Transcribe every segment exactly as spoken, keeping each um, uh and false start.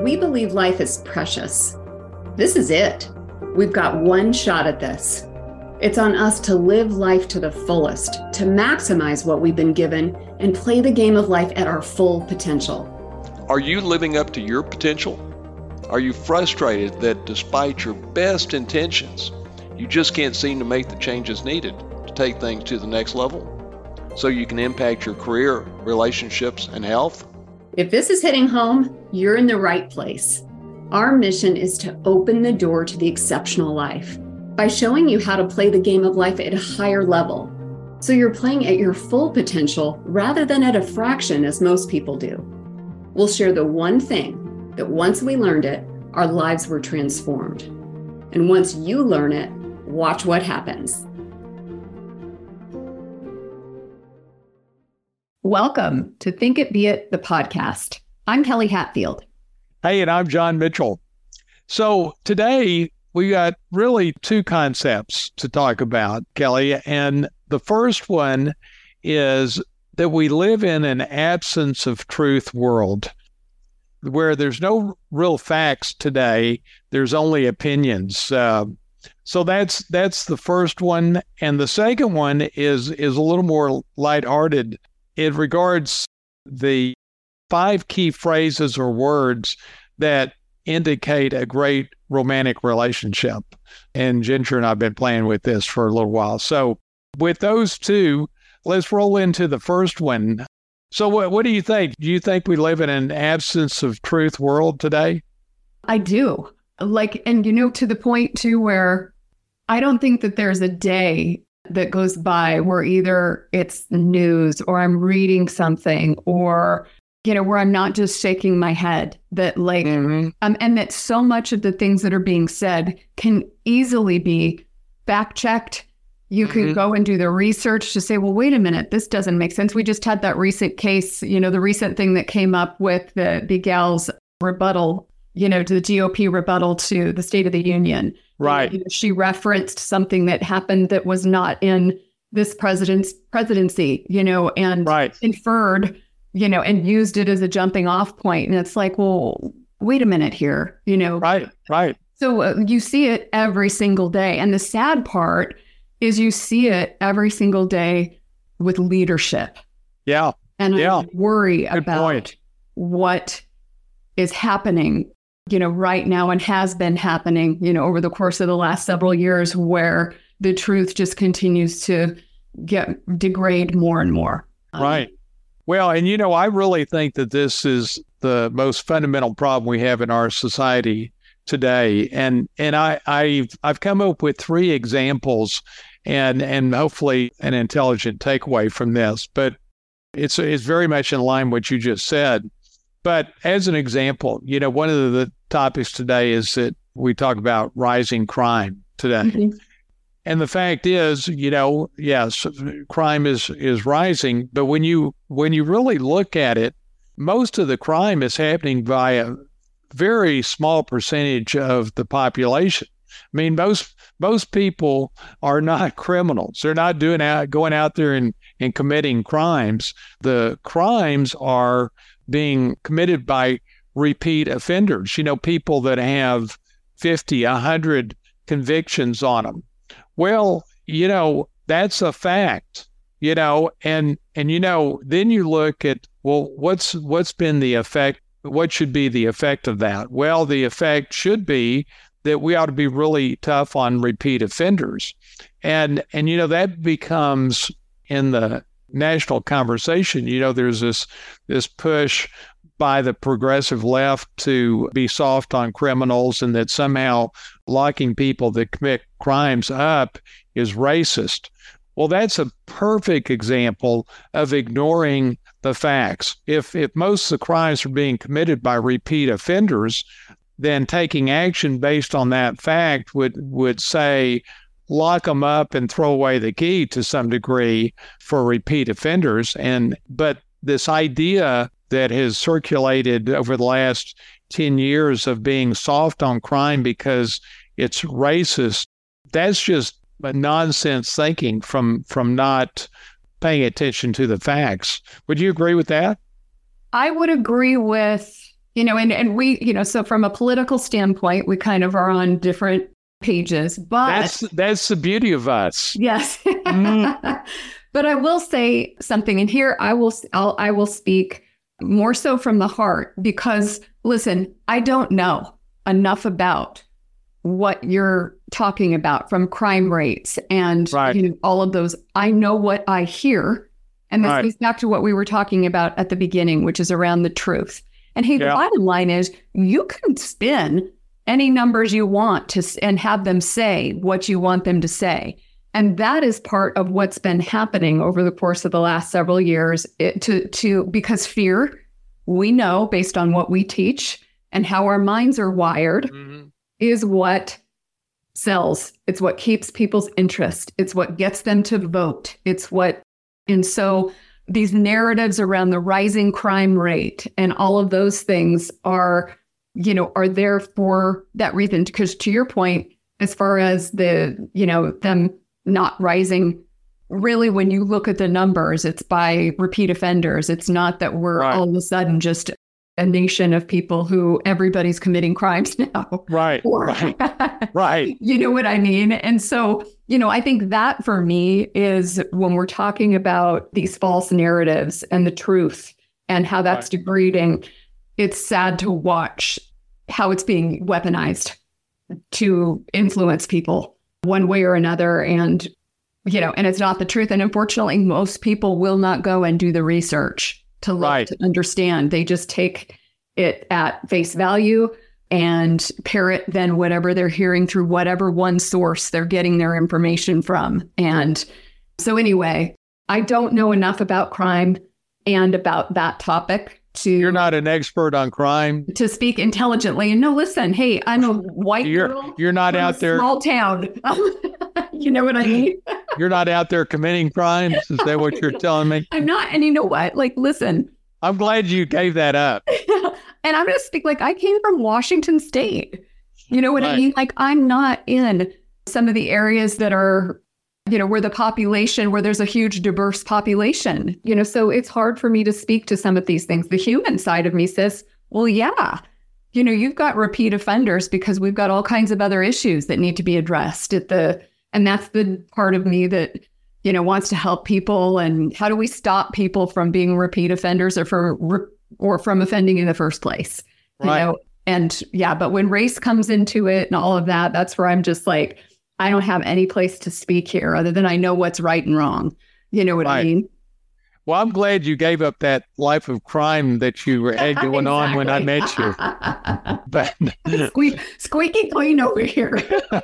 We believe life is precious. This is it. We've got one shot at this. It's on us to live life to the fullest, to maximize what we've been given, and play the game of life at our full potential. Are you living up to your potential? Are you frustrated that despite your best intentions, you just can't seem to make the changes needed to take things to the next level so you can impact your career, relationships, and health? If this is hitting home, you're in the right place. Our mission is to open the door to the exceptional life by showing you how to play the game of life at a higher level. So you're playing at your full potential rather than at a fraction as most people do. We'll share the one thing that once we learned it, our lives were transformed. And once you learn it, watch what happens. Welcome to Think It Be It, the podcast. I'm Kelly Hatfield. Hey, and I'm John Mitchell. So today we got really two concepts to talk about, Kelly. And the first one is that we live in an absence of truth world where there's no real facts today. There's only opinions. Uh, so that's that's the first one. And the second one is is a little more lighthearted. It regards the five key phrases or words that indicate a great romantic relationship. And Ginger and I have been playing with this for a little while. So with those two, let's roll into the first one. So what, what do you think? Do you think we live in an absence of truth world today? I do. Like, and you know, to the point too, where I don't think that there's a day that goes by where either it's news or I'm reading something or, you know, where I'm not just shaking my head that like, mm-hmm. um, and that so much of the things that are being said can easily be fact checked. You can mm-hmm. go and do the research to say, well, wait a minute, this doesn't make sense. We just had that recent case, you know, the recent thing that came up with the, the gal's rebuttal, you know, to the G O P rebuttal to the State of the Union. Right. You know, she referenced something that happened that was not in this president's presidency, you know, and right. inferred, you know, and used it as a jumping off point. And it's like, well, wait a minute here, you know. Right, right. So uh, you see it every single day. And the sad part is you see it every single day with leadership. Yeah. And yeah. I worry Good about point. what is happening, you know, right now and has been happening, you know, over the course of the last several years where the truth just continues to get degrade more and more. Um, right. Well, and, you know, I really think that this is the most fundamental problem we have in our society today. And and I, I've, I've come up with three examples and and hopefully an intelligent takeaway from this. But it's, it's very much in line with what you just said. But as an example, you know, one of the topics today is that we talk about rising crime today. Mm-hmm. And the fact is, you know, yes, crime is, is rising. But when you when you really look at it, most of the crime is happening by a very small percentage of the population. I mean, most most people are not criminals. They're not doing out going out there and, and committing crimes. The crimes are being committed by repeat offenders, you know, people that have fifty, one hundred convictions on them. Well, you know, that's a fact, you know, and, and, you know, then you look at, well, what's, what's been the effect? What should be the effect of that? Well, the effect should be that we ought to be really tough on repeat offenders. And, and, you know, that becomes in the national conversation, you know, there's this, this push by the progressive left to be soft on criminals and that somehow locking people that commit crimes up is racist. Well, that's a perfect example of ignoring the facts. If if most of the crimes are being committed by repeat offenders, then taking action based on that fact would, would say, lock them up and throw away the key to some degree for repeat offenders. And but this idea that has circulated over the last ten years of being soft on crime because it's racist, that's just a nonsense thinking from from not paying attention to the facts. Would you agree with that? I would agree with You know, and, and we, you know, so from a political standpoint, we kind of are on different pages, but that's that's the beauty of us. Yes. Mm. But I will say something, and here I will I'll, I will speak more so from the heart, because listen, I don't know enough about what you're talking about from crime rates and right. you know, all of those. I know what I hear, and this right. goes back to what we were talking about at the beginning, which is around the truth. And hey, yeah. the bottom line is you can spin any numbers you want to and have them say what you want them to say. And that is part of what's been happening over the course of the last several years it, to, to because fear, we know based on what we teach and how our minds are wired, mm-hmm. is what sells. It's what keeps people's interest. It's what gets them to vote. It's what, and so these narratives around the rising crime rate and all of those things are, you know, are there for that reason. Because to your point, as far as the, you know, them not rising, really, when you look at the numbers, it's by repeat offenders. It's not that we're right. all of a sudden just a nation of people who everybody's committing crimes now. Right, or, right, right. You know what I mean? And so, you know, I think that for me is when we're talking about these false narratives and the truth and how that's right. degrading, it's sad to watch how it's being weaponized to influence people one way or another. And, you know, and it's not the truth. And unfortunately, most people will not go and do the research to look right. to understand. They just take it at face value and parrot then whatever they're hearing through whatever one source they're getting their information from. And so anyway, I don't know enough about crime and about that topic to... You're not an expert on crime. To speak intelligently. And no, listen, hey, I'm a white you're, girl. You're not from out a there... small town. You know what I mean? You're not out there committing crimes? Is that what you're telling me? I'm not. And you know what? Like, listen. I'm glad you gave that up. And I'm going to speak like I came from Washington State. You know what right. I mean? Like, I'm not in some of the areas that are, you know, where the population, where there's a huge diverse population, you know, so it's hard for me to speak to some of these things. The human side of me says, well, yeah, you know, you've got repeat offenders because we've got all kinds of other issues that need to be addressed at the, and that's the part of me that, you know, wants to help people. And how do we stop people from being repeat offenders or for, or from offending in the first place? Right. You know, and yeah, but when race comes into it and all of that, that's where I'm just like, I don't have any place to speak here other than I know what's right and wrong. You know what right. I mean? Well, I'm glad you gave up that life of crime that you had going exactly. on when I met you. But Squeak, squeaky clean over here.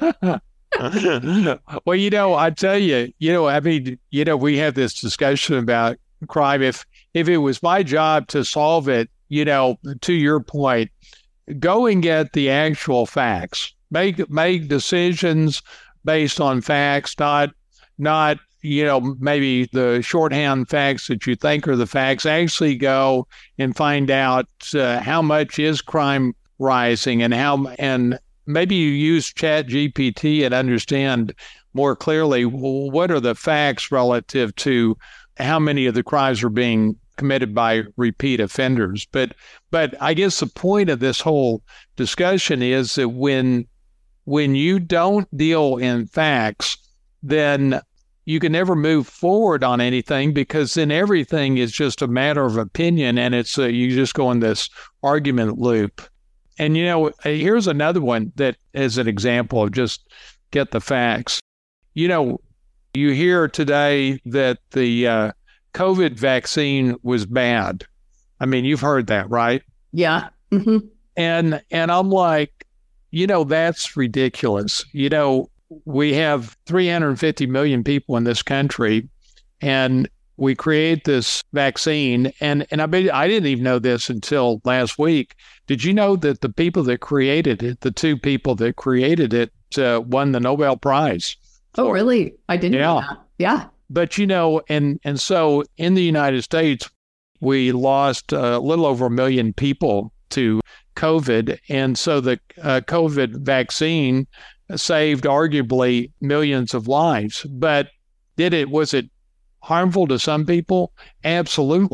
Well, you know, I tell you, you know, I mean, you know, we have this discussion about crime. If if it was my job to solve it, you know, to your point, go and get the actual facts. Make make decisions based on facts, not not you know maybe the shorthand facts that you think are the facts. Actually, go and find out uh, how much is crime rising, and how and maybe you use Chat G P T and understand more clearly what are the facts relative to how many of the crimes are being committed by repeat offenders. But but I guess the point of this whole discussion is that when when you don't deal in facts, then you can never move forward on anything, because then everything is just a matter of opinion, and it's uh, you just go in this argument loop. And, you know, here's another one that is an example of just get the facts. You know, you hear today that the uh, COVID vaccine was bad. I mean, you've heard that, right? Yeah. Mm-hmm. And and I'm like, you know, that's ridiculous. You know, we have three hundred fifty million people in this country, and we create this vaccine. And, and I mean, I didn't even know this until last week. Did you know that the people that created it, the two people that created it, uh, won the Nobel Prize? Oh, really? I didn't yeah. know that. Yeah. But, you know, and, and so in the United States, we lost a little over a million people to COVID. And so the uh, COVID vaccine saved arguably millions of lives. But did it, was it harmful to some people? Absolutely.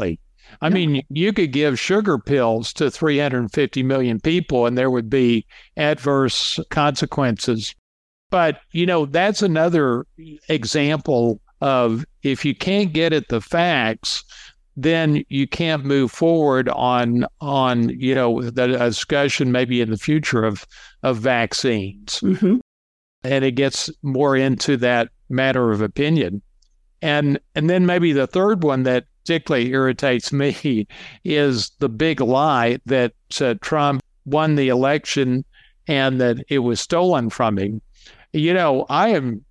I No. mean, you could give sugar pills to three hundred fifty million people and there would be adverse consequences. But, you know, that's another example of if you can't get at the facts, then you can't move forward on, on you know, the discussion maybe in the future of, of vaccines. Mm-hmm. And it gets more into that matter of opinion. And and then maybe the third one that particularly irritates me is the big lie that uh, Trump won the election and that it was stolen from him. You know, I am,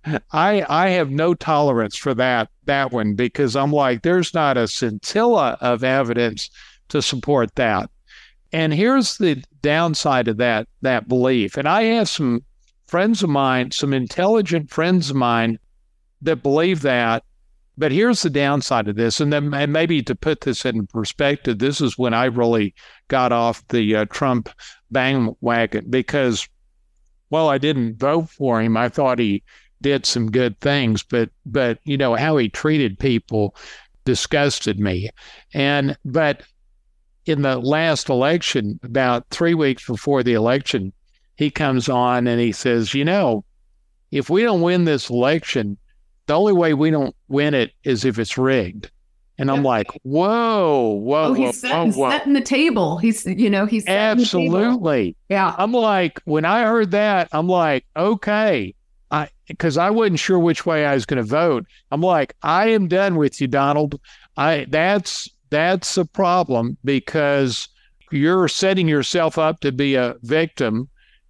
I I have no tolerance for that that one because I'm like, there's not a scintilla of evidence to support that. And here's the downside of that that belief. And I have some friends of mine, some intelligent friends of mine that believe that. But here's the downside of this. And then and maybe to put this in perspective, this is when I really got off the uh, Trump bandwagon because, well, I didn't vote for him. I thought he did some good things, but, but you know, how he treated people disgusted me. And, but in the last election, about three weeks before the election, he comes on and he says, you know, if we don't win this election, the only way we don't win it is if it's rigged. And I'm like, whoa, whoa, Oh, whoa, he's setting, whoa, whoa. setting the table. He's, you know, he's setting the table. Absolutely. Yeah. I'm like, when I heard that, I'm like, okay, I because I wasn't sure which way I was going to vote. I'm like, I am done with you, Donald. I that's that's a problem because you're setting yourself up to be a victim.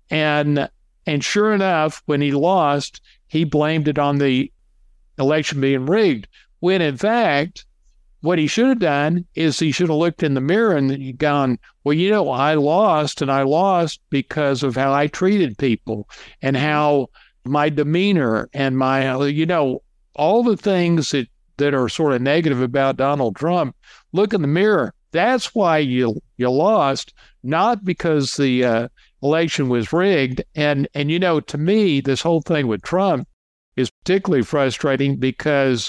And and sure enough, when he lost, he blamed it on the election being rigged, when in fact, what he should have done is he should have looked in the mirror and gone, well, you know, I lost and I lost because of how I treated people and how my demeanor and my, you know, all the things that, that are sort of negative about Donald Trump. Look in the mirror. That's why you you lost, not because the uh, election was rigged. And, and, you know, to me, this whole thing with Trump is particularly frustrating because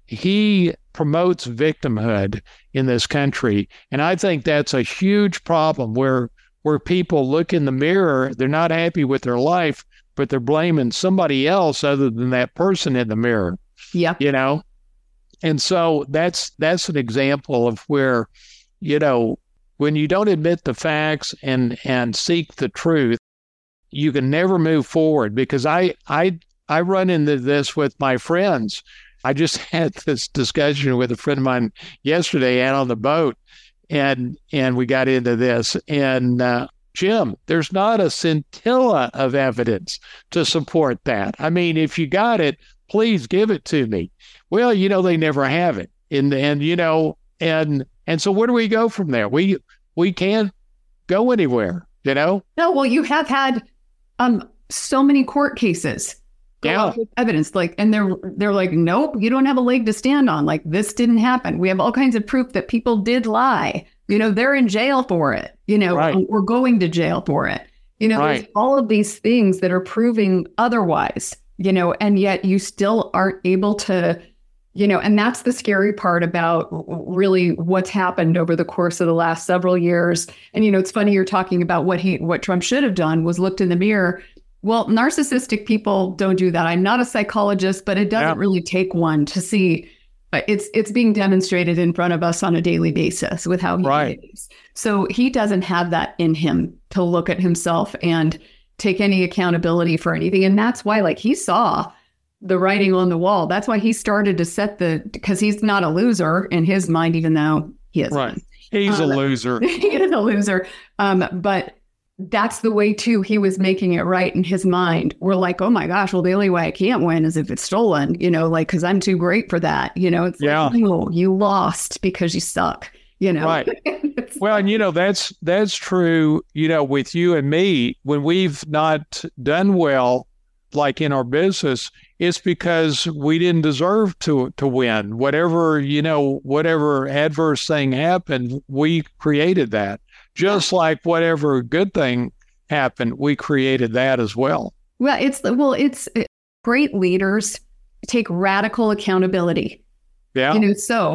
he promotes victimhood in this country. And I think that's a huge problem where where people look in the mirror, they're not happy with their life, but they're blaming somebody else other than that person in the mirror. Yep. You know? And so that's that's an example of where, you know, when you don't admit the facts and and seek the truth, you can never move forward because I I I run into this with my friends. I just had this discussion with a friend of mine yesterday out on the boat, and and we got into this. And uh, Jim, there's not a scintilla of evidence to support that. I mean, if you got it, please give it to me. Well, you know, they never have it, and and you know, and and so where do we go from there? We we can't go anywhere, you know. No, well, you have had um so many court cases. Yeah. With evidence, like, and they're they're like, nope, you don't have a leg to stand on. Like, this didn't happen. We have all kinds of proof that people did lie. You know, they're in jail for it. You know, Right. we're going to jail for it. You know, Right. there's all of these things that are proving otherwise. You know, and yet you still aren't able to. You know, and that's the scary part about really what's happened over the course of the last several years. And you know, it's funny you're talking about what he what Trump should have done was looked in the mirror. Well, narcissistic people don't do that. I'm not a psychologist, but it doesn't Yeah. really take one to see. But it's it's being demonstrated in front of us on a daily basis with how he Right. behaves. So he doesn't have that in him to look at himself and take any accountability for anything. And that's why, like, he saw the writing on the wall. That's why he started to set the, because he's not a loser in his mind, even though he is. Right. He's Um, a loser. He is a loser. Um, but that's the way too he was making it right in his mind. We're like, oh my gosh, well, the only way I can't win is if it's stolen, you know, like, because I'm too great for that. You know, it's Yeah. like, no, you lost because you suck, you know. Right. It's- Well, and you know, that's that's true, you know, with you and me, when we've not done well, like in our business, it's because we didn't deserve to to win. Whatever, you know, whatever adverse thing happened, we created that. Just like whatever good thing happened, we created that as well. well, it's well, it's it, great leaders take radical accountability. Yeah. You know, so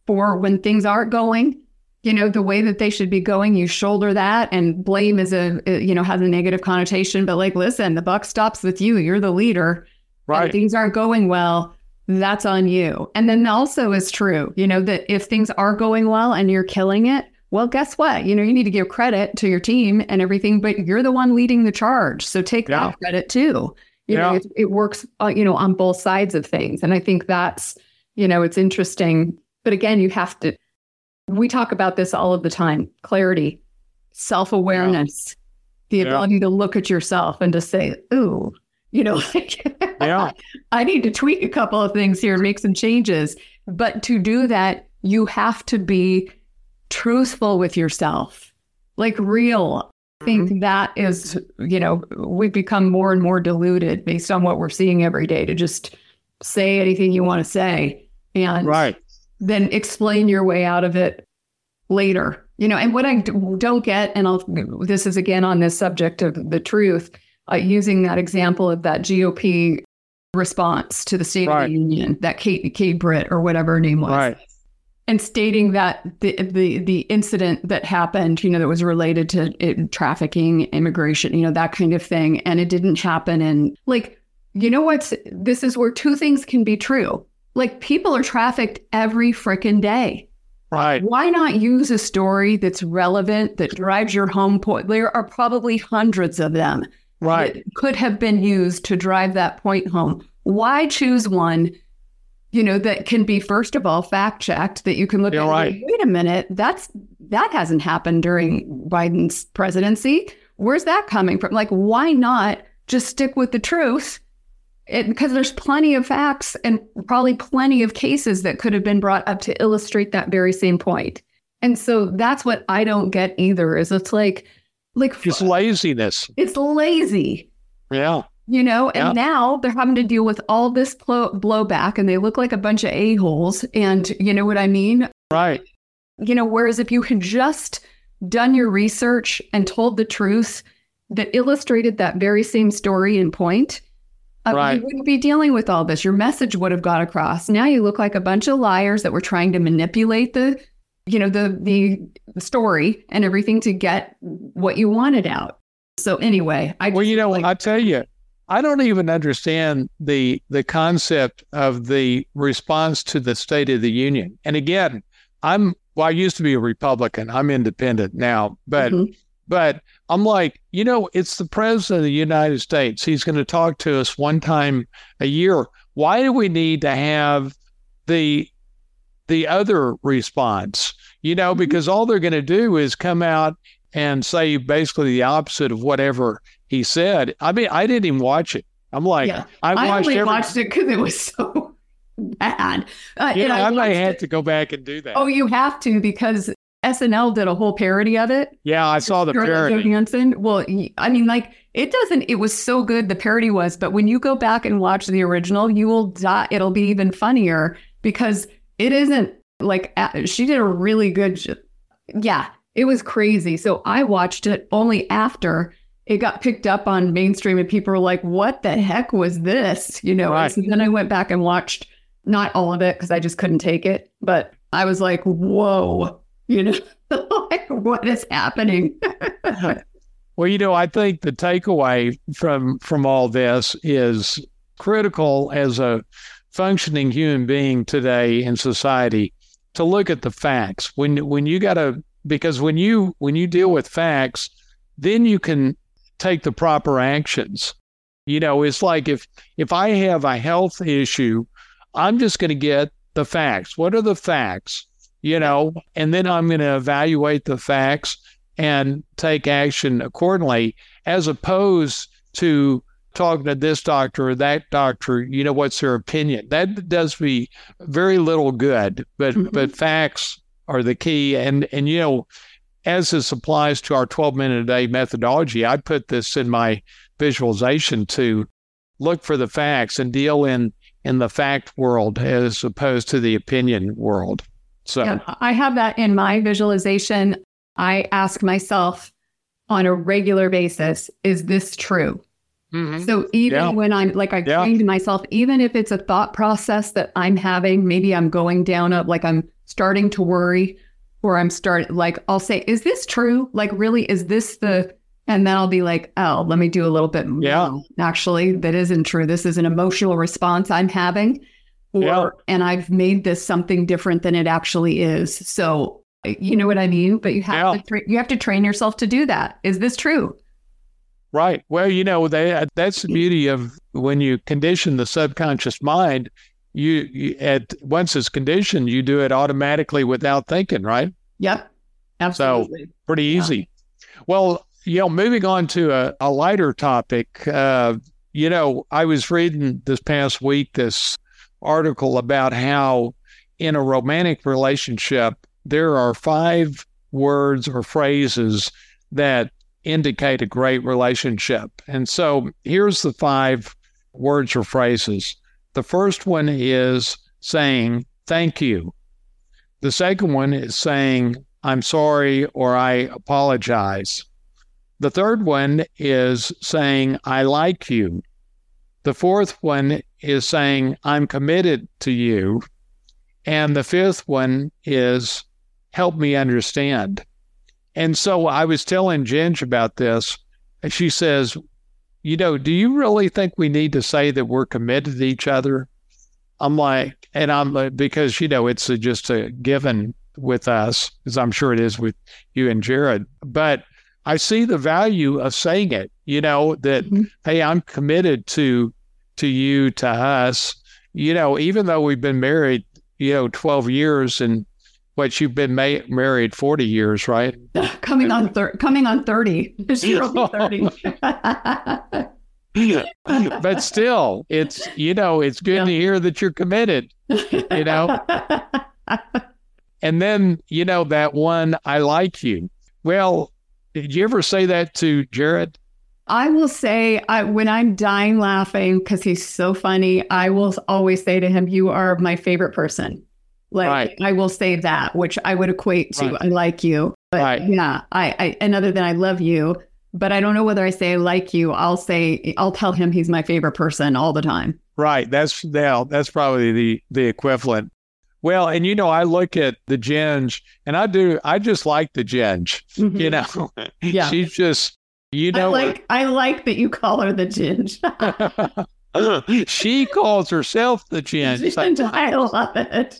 for when things aren't going, you know, the way that they should be going. You shoulder that, and blame is a, you know, has a negative connotation. But like, listen, the buck stops with you. You're the leader. Right. And things aren't going well. That's on you. And then also is true, you know, that if things are going well and you're killing it, well, guess what? You know, you need to give credit to your team and everything, but you're the one leading the charge. So take Yeah. that credit too. You Yeah. know, it, it works, uh, you know, on both sides of things. And I think that's, you know, it's interesting. But again, you have to, we talk about this all of the time: clarity, self-awareness, the Yeah. ability to look at yourself and to say, ooh, you know, like, Yeah. I need to tweak a couple of things here and make some changes. But to do that, you have to be truthful with yourself, like real. I think Mhm. that is, you know, we've become more and more diluted based on what we're seeing every day to just say anything you want to say and Right. then explain your way out of it later. You know, and what I d- don't get, and I'll, this is again on this subject of the truth, uh, using that example of that G O P response to the State Right. of the Union, that Kate, Kate Britt or whatever her name was. Right. And stating that the, the the incident that happened, you know, that was related to it, trafficking, immigration, you know, that kind of thing. And it didn't happen. And like, you know what's, this is where two things can be true. Like, people are trafficked every frickin' day. Right. Why not use a story that's relevant, that drives your home point? There are probably hundreds of them Right. that could have been used to drive that point home. Why choose one, you know, that can be, first of all, fact checked, that you can look You're at, right. wait a minute, that's that hasn't happened during Biden's presidency. Where's that coming from? Like, why not just stick with the truth? It, because there's plenty of facts and probably plenty of cases that could have been brought up to illustrate that very same point. And so that's what I don't get either, is it's like, like Just laziness. it's lazy. Yeah. You know, and Yeah. now they're having to deal with all this blow- blowback, and they look like a bunch of a-holes. And you know what I mean? Right. You know, whereas if you had just done your research and told the truth that illustrated that very same story and point, uh, Right. you wouldn't be dealing with all this. Your message would have got across. Now you look like a bunch of liars that were trying to manipulate the, you know, the the story and everything to get what you wanted out. So anyway, I just, Well, you know, like, I tell you, I don't even understand the the concept of the response to the State of the Union. And again, I'm well, I used to be a Republican. I'm independent now, but Mhm. but I'm like, you know, it's the President of the United States. He's going to talk to us one time a year. Why do we need to have the the other response? You know, because all they're going to do is come out and say basically the opposite of whatever he said. I mean, I didn't even watch it. I'm like, Yeah. I I watched only every, watched it because it was so bad. Uh, you and know, I, may watched have it- to go back and do that. Oh, you have to, because S N L did a whole parody of it. Yeah, I saw the Scarlett parody. Johansson. Well, y- I mean, like, it doesn't, it was so good, the parody was, but when you go back and watch the original, you will die. It'll be even funnier because it isn't like, a- she did a really good, j- yeah, it was crazy. So I watched it only after it got picked up on mainstream and people were like, what the heck was this? You know, Right. and so then I went back and watched not all of it because I just couldn't take it, but I was like, whoa, you know, like, what is happening? Well, you know, I think the takeaway from from all this is critical as a functioning human being today in society to look at the facts. When when you got to, because when you when you deal with facts, then you can take the proper actions. You know, it's like if if I have a health issue, I'm just going to get the facts. What are the facts? You know, and then I'm going to evaluate the facts and take action accordingly, as opposed to talking to this doctor or that doctor, you know, what's their opinion. That does me very little good, but Mhm. but facts are the key. And, and you know, as this applies to our twelve minute a day methodology, I put this in my visualization to look for the facts and deal in, in the fact world as opposed to the opinion world. So, Yeah, I have that in my visualization. I ask myself on a regular basis, is this true? mhm. So even Yeah. when I'm like, I Yeah. train to myself, even if it's a thought process that I'm having, maybe I'm going down a, like I'm starting to worry, or I'm start like, I'll say, is this true? Like, really, is this the, and then I'll be like, oh, let me do a little bit more. Yeah. Actually, that isn't true. This is an emotional response I'm having. Or, Yeah. and I've made this something different than it actually is. So, you know what I mean? But you have Yeah. to, tra- you have to train yourself to do that. Is this true? Right. Well, you know, they, that's the beauty of when you condition the subconscious mind, you, you at once it's conditioned, you do it automatically without thinking, right? Yep. Absolutely. Pretty easy. Well, you know, moving on to a, a lighter topic, uh, you know, I was reading this past week this article about how in a romantic relationship, there are five words or phrases that indicate a great relationship. And so here's the five words or phrases. The first one is saying, thank you. The second one is saying, I'm sorry, or I apologize. The third one is saying, I like you. The fourth one is saying, I'm committed to you. And the fifth one is, help me understand. And so I was telling Ginge about this, and she says, you know, do you really think we need to say that we're committed to each other? I'm like, and I'm like, because, you know, it's a, just a given with us, as I'm sure it is with you and Jared. But I see the value of saying it, you know, that, mm-hmm. hey, I'm committed to to you, to us, you know, even though we've been married, you know, twelve years and what you've been ma- married forty years, right? Coming on thir- coming on thirty. She'll be thirty. But still, it's, you know, it's good yeah. to hear that you're committed, you know? And then, you know, that one, I like you. Well, did you ever say that to Jared? I will say, I, when I'm dying laughing, because he's so funny, I will always say to him, you are my favorite person. Like, right. I will say that, which I would equate to, right. I like you. But right. yeah, I, I, and other than I love you, but I don't know whether I say I like you, I'll say, I'll tell him he's my favorite person all the time. Right. That's, yeah, that's probably the, the equivalent. Well, and you know, I look at the Ginge, and I do, I just like the Ginge, mm-hmm. you know, yeah. She's just, you know. I like, I like that you call her the Ginge. She calls herself the Ginge. I love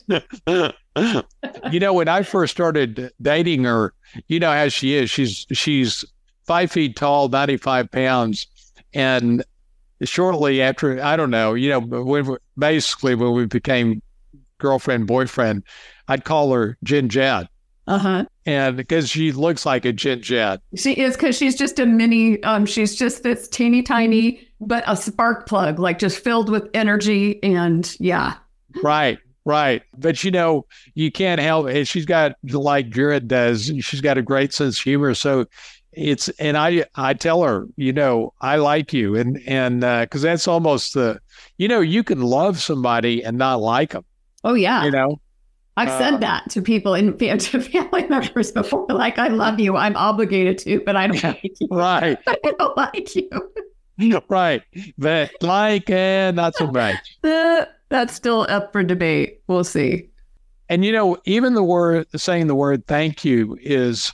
it. You know, when I first started dating her, you know how she is. She's she's five feet tall, ninety-five pounds. And shortly after, I don't know, you know, when, basically when we became girlfriend, boyfriend, I'd call her Ginjette. Uh-huh. And because she looks like a Ginjette. She is, because she's just a mini, um, she's just this teeny tiny, but a spark plug, like just filled with energy. And yeah. Right, right. But you know, you can't help it. She's got, like Jared does, she's got a great sense of humor. So it's, and I, I tell her, you know, I like you. And, and, uh, cause that's almost the, you know, you can love somebody and not like them. Oh yeah. You know? I've uh, said that to people and to family members before, like, I love you. I'm obligated to, but I don't like you. Right. I don't like you. Right. But like, eh, not so much. Uh, that's still up for debate. We'll see. And, you know, even the word, saying the word thank you is,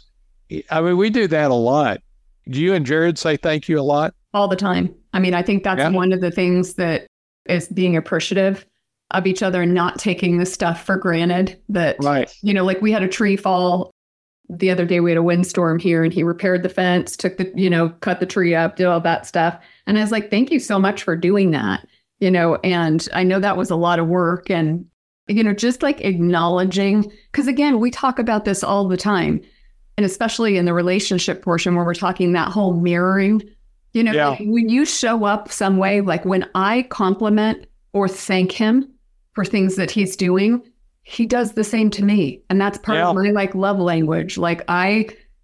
I mean, we do that a lot. Do you and Jared say thank you a lot? All the time. I mean, I think that's yeah. one of the things that is being appreciative of each other and not taking this stuff for granted. That, right. you know, like we had a tree fall the other day. We had a windstorm here and he repaired the fence, took the, you know, cut the tree up, did all that stuff. And I was like, thank you so much for doing that, you know, and I know that was a lot of work. And, you know, just like acknowledging, because again, we talk about this all the time. And especially in the relationship portion where we're talking that whole mirroring, you know, yeah. like when you show up some way, like when I compliment or thank him for things that he's doing, he does the same to me. And that's part yeah. of my like love language. Like I,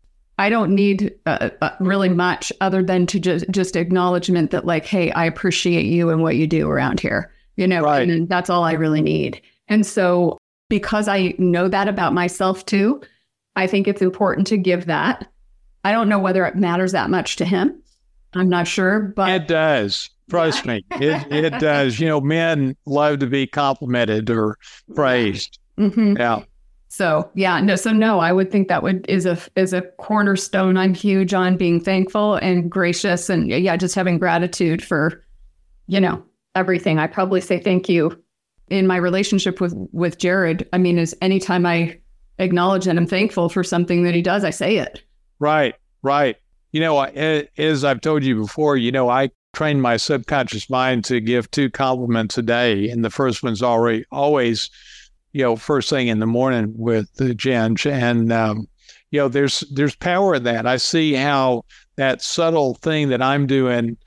I don't need uh, uh, really much other than to just, just acknowledgement that like, hey, I appreciate you and what you do around here, you know, right. and that's all I really need. And so because I know that about myself too, I think it's important to give that. I don't know whether it matters that much to him. I'm not sure, but it does. Trust me, it it does. You know, men love to be complimented or praised. Mm-hmm. Yeah. So yeah, no, so no, I would think that would is a is a cornerstone. I'm huge on being thankful and gracious, and yeah, just having gratitude for, you know, everything. I probably say thank you in my relationship with with Jared. I mean, is anytime I acknowledge and I'm thankful for something that he does, I say it. Right, right. You know, as I've told you before, you know, I train my subconscious mind to give two compliments a day, and the first one's already always, you know, first thing in the morning with the Ginge. And, um, you know, there's there's power in that. I see how that subtle thing that I'm doing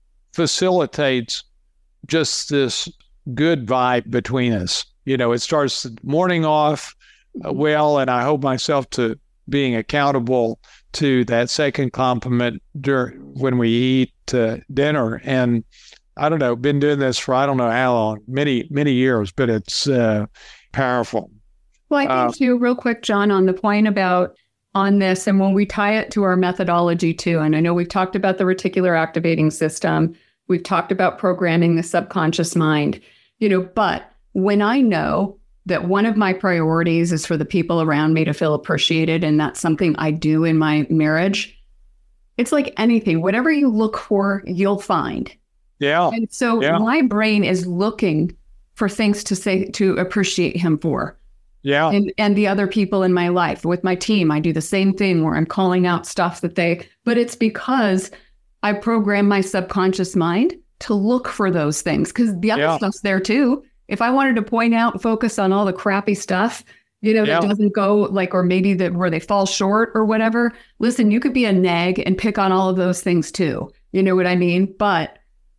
facilitates just this good vibe between us. You know, it starts the morning off uh, well, and I hold myself to being accountable to that second compliment during when we eat uh, dinner. And I don't know, been doing this for I don't know how long, many, many years, but it's uh, powerful. Well, I think uh, too, real quick, John, on the point about on this, and when we tie it to our methodology too, and I know we've talked about the reticular activating system, we've talked about programming the subconscious mind, you know, but when I know that one of my priorities is for the people around me to feel appreciated, and that's something I do in my marriage, it's like anything, whatever you look for, you'll find. Yeah. And so yeah. my brain is looking for things to say, to appreciate him for. Yeah. And and the other people in my life. With my team, I do the same thing where I'm calling out stuff that they, but it's because I program my subconscious mind to look for those things, because the other yeah. stuff's there too. If I wanted to point out and focus on all the crappy stuff, you know, that yeah. doesn't go like, or maybe that where they fall short or whatever, listen, you could be a nag and pick on all of those things too. You know what I mean? But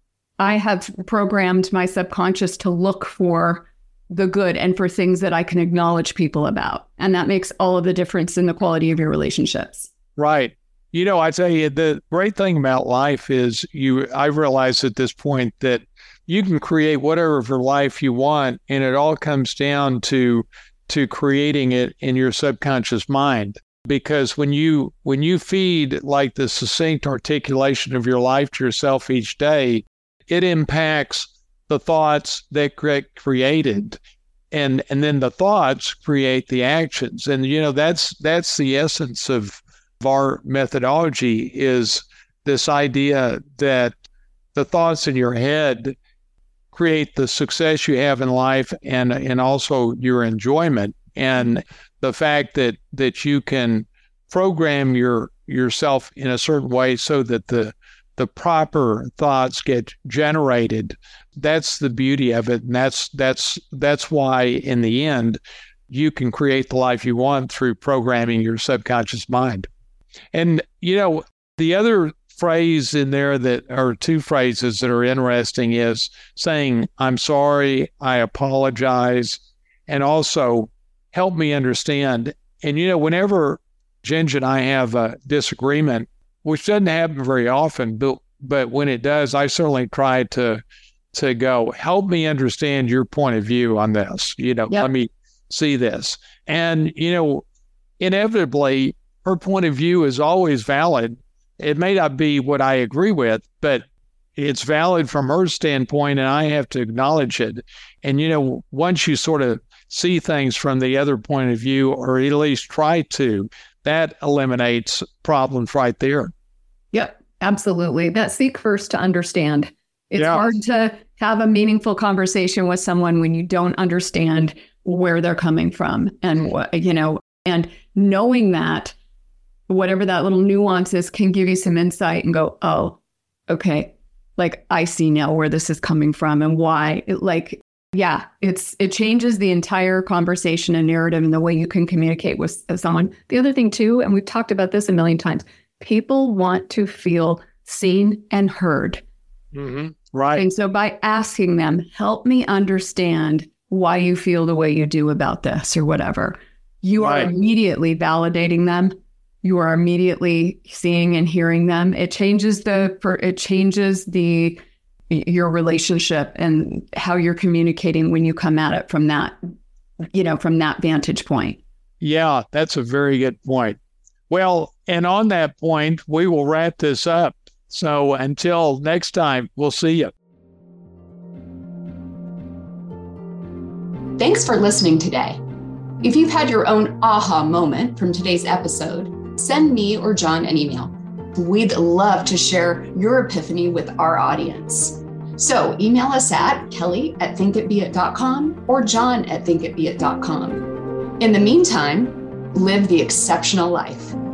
I have programmed my subconscious to look for the good and for things that I can acknowledge people about. And that makes all of the difference in the quality of your relationships. Right. You know, I tell you, the great thing about life is you, I realize at this point that you can create whatever for life you want, and it all comes down to to creating it in your subconscious mind. Because when you when you feed like the succinct articulation of your life to yourself each day, it impacts the thoughts that get created, and and then the thoughts create the actions. And you know, that's that's the essence of our methodology, is this idea that the thoughts in your head create the success you have in life, and and also your enjoyment. And the fact that that you can program your yourself in a certain way so that the the proper thoughts get generated, that's the beauty of it. And that's that's that's why in the end you can create the life you want through programming your subconscious mind. And you know, the other phrase in there that, or two phrases that are interesting, is saying, I'm sorry, I apologize, and also help me understand. And, you know, whenever Ginge and I have a disagreement, which doesn't happen very often, but, but when it does, I certainly try to, to go, help me understand your point of view on this. You know, yep. Let me see this. And, you know, inevitably, her point of view is always valid. It may not be what I agree with, but it's valid from her standpoint, and I have to acknowledge it. And, you know, once you sort of see things from the other point of view, or at least try to, that eliminates problems right there. Yep, absolutely. That seek first to understand. It's yeah. hard to have a meaningful conversation with someone when you don't understand where they're coming from, and what, you know, and knowing that, whatever that little nuance is, can give you some insight and go, oh, okay, like I see now where this is coming from and why. It, like, yeah, it's it changes the entire conversation and narrative and the way you can communicate with someone. The other thing too, and we've talked about this a million times, people want to feel seen and heard. Mm-hmm. Right. And so by asking them, help me understand why you feel the way you do about this or whatever, you right. are immediately validating them. You are immediately seeing and hearing them. It changes the, it changes the, your relationship and how you're communicating when you come at it from that, you know, from that vantage point. Yeah, that's a very good point. Well, and on that point, we will wrap this up. So until next time, we'll see you. Thanks for listening today. If you've had your own aha moment from today's episode, send me or John an email. We'd love to share your epiphany with our audience. So email us at Kelly at think it be it dot com or John at think it be it dot com. In the meantime, live the exceptional life.